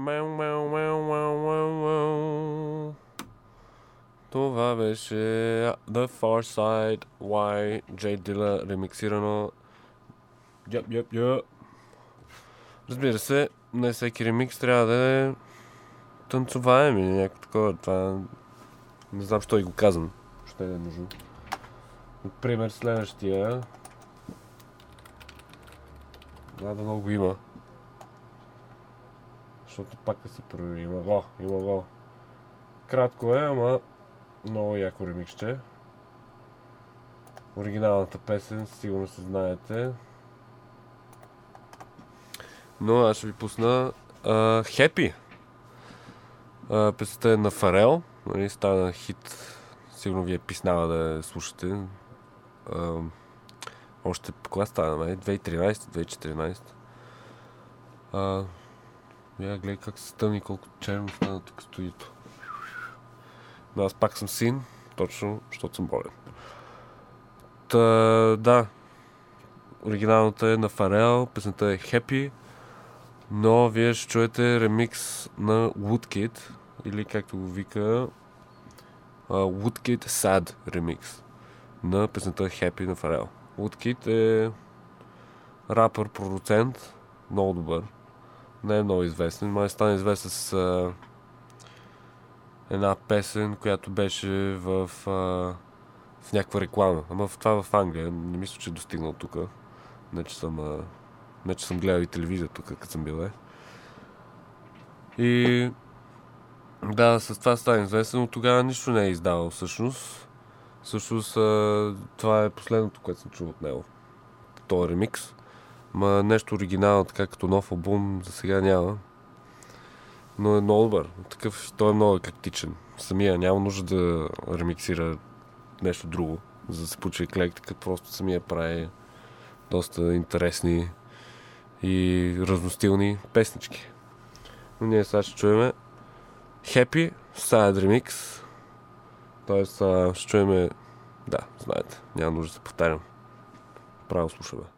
Това беше The Far Side Y J Dilla ремиксирано. Разбира се, не всеки ремикс трябва да е танцуваем или някакво такова. Това не знам, що и го казвам. Що е нужно. Например, следващия. Да много има. Защото пак да се провери. Има го. Кратко е, ама много яко ремиксче. Оригиналната песен, сигурно се знаете. Но аз ще ви пусна Happy. Песента е на Фарел. Стана хит. Сигурно ви е писнала да я слушате. Още кога стана? 2013-2014. Гледай как се стъмни, колко черно стана тук студиото. Но аз пак съм син, точно, защото съм болен. Да. Оригиналната е на Фарел, песента е Happy, но вие ще чуете ремикс на Woodkid, или както го вика Woodkid Sad ремикс на песента Happy на Фарел. Woodkid е рапър, продуцент, много добър. Не е много известен, май стана известен с една песен, която беше в някаква реклама. Ама това в Англия. Не мисля, че е достигнал тук. Не, че съм гледал и телевизия тук, като съм бил. И да, с това стана известен, но тогава нищо не е издавал всъщност. Всъщност това е последното, което съм чул от него. Това е ремикс. Ма нещо оригинално, така като нов албум, за сега няма. Но е много добър. Той е много еклектичен. Самия няма нужда да ремиксира нещо друго, за да се получи еклектика. Просто самия прави доста интересни и разностилни песнички. Но ние сега ще чуем Happy Sad Remix. Тоест ще чуем... Да, знаете, няма нужда да се повтарям. Право слушаме.